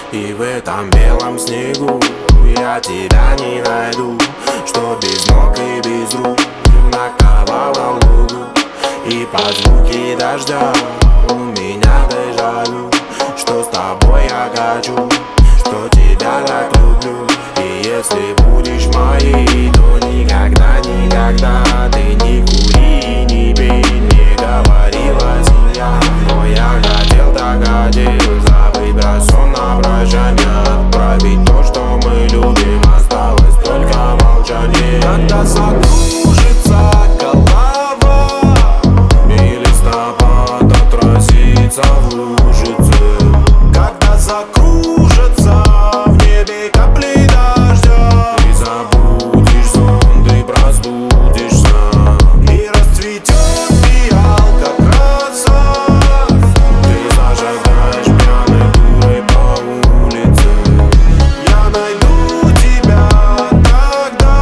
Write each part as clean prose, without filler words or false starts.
И в этом белом снегу я тебя не найду, что без ног и без рук на ковалом лугу. И под звуки дождя у меня дежавю, что с тобой я хочу, что тебя так люблю. И если будешь моей, то никогда, никогда ты не кури, не пей, не говорила семья. Но я хотел, так хотел забыть про сон на прощание, отправить то, что мы любим, осталось только молчание. Когда закружится голова и листопад отразится в лужице, когда закружится в небе капли дождя, ты забудешь сон, ты простудишься, и расцветет фиалка краса. Ты зажигаешь пьяной дурой по улице, я найду тебя тогда,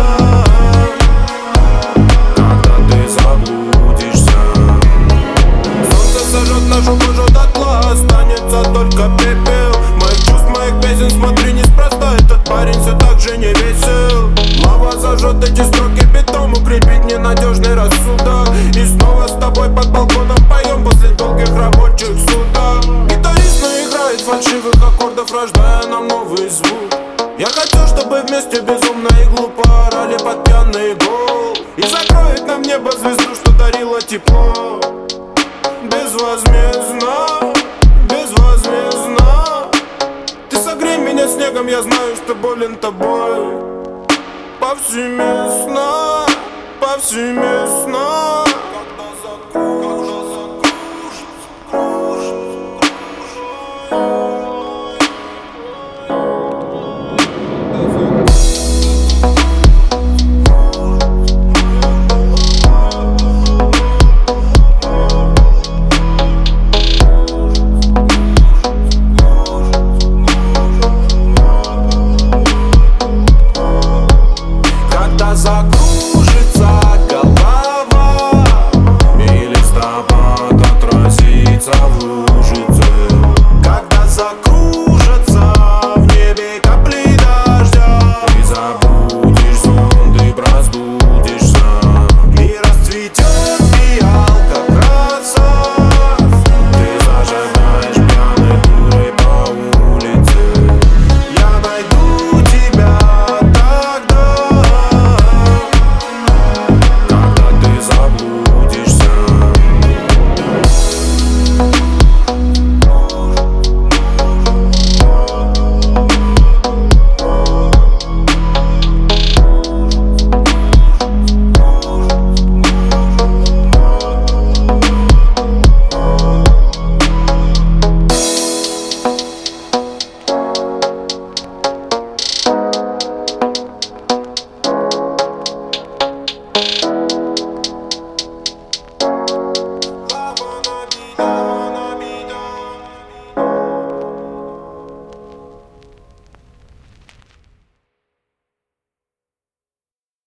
когда ты заблудишься. Солнце сожжет нашу кожу дотла, останется только пепел моих чувств, моих песен. Смотри, неспроста этот парень все так же не весел. Лава зажжет эти строки бетон, укрепит ненадежный рассудок. И снова с тобой под балконом поем после долгих рабочих суток. Гитарист наиграет фальшивых аккордов, рождая нам новый звук. Я хотел, чтобы вместе безумно и глупо орали под пьяный гол. И закроет нам небо звезду, что дарило тепло. Безвозмездно, безвозмездно. Ты согрей меня снегом, я знаю, что болен тобой. Повсеместно, повсеместно.